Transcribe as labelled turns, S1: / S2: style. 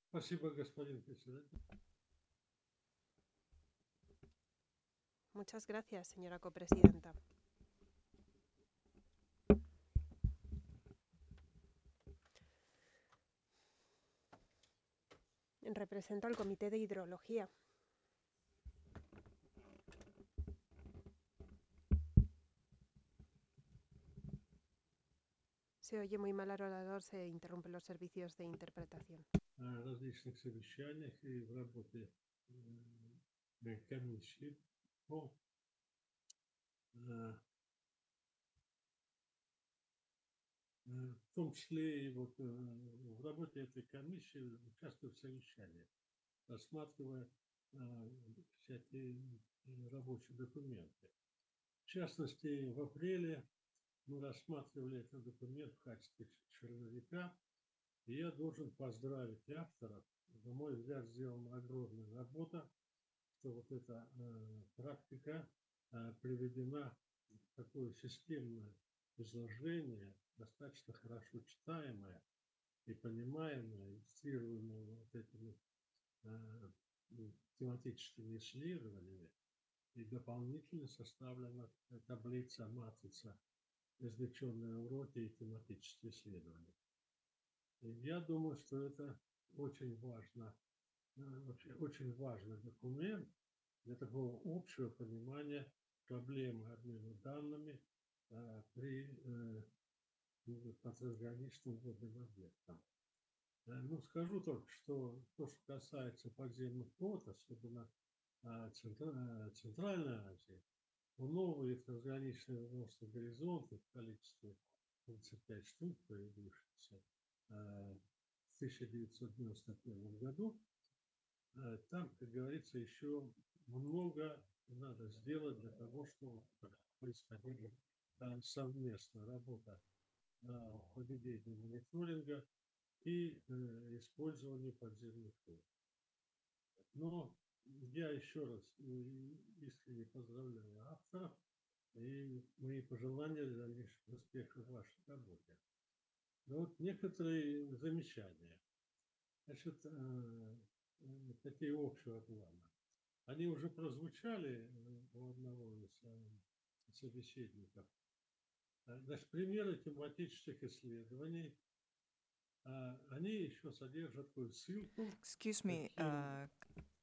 S1: Спасибо, господин председатель.
S2: Muchas gracias, señora copresidenta. Represento al Comité de Hidrología. Se oye muy mal al orador, se interrumpen los servicios de interpretación.
S1: Различных совещаниях и в работе комиссии по в том числе и вот в работе этой комиссии участвую в совещаниях, рассматривая всякие рабочие документы. В частности, в апреле мы рассматривали этот документ в качестве черновика, и я должен поздравить авторов. На мой взгляд, сделана огромная работа, что вот эта практика приведена в такое системное изложение, достаточно хорошо читаемое и понимаемое, иллюстрируемое вот этими тематическими исследованиями, и дополнительно составлена таблица, матрица, извлеченные уроки и тематические исследования. И я думаю, что это очень важно, вообще очень важный документ для такого общего понимания проблемы обмена данными при по трансграничным водным объектам. Ну, скажу только, что то, что касается подземных вод, особенно Центральной Азии, новые трансграничные выносные горизонты в количестве 35 штук, появившихся в 1991 году, там, как говорится, еще много надо сделать для того, чтобы происходила совместная работа по ведению мониторинга и использованию подземных вод. Но я еще раз искренне поздравляю авторов и мои пожелания для дальнейших успехов в вашей работе. Но вот некоторые замечания. Значит, такие общего плана. Они уже прозвучали у одного из собеседников. Значит, примеры тематических исследований, они еще содержат такую ссылку.
S3: Excuse me,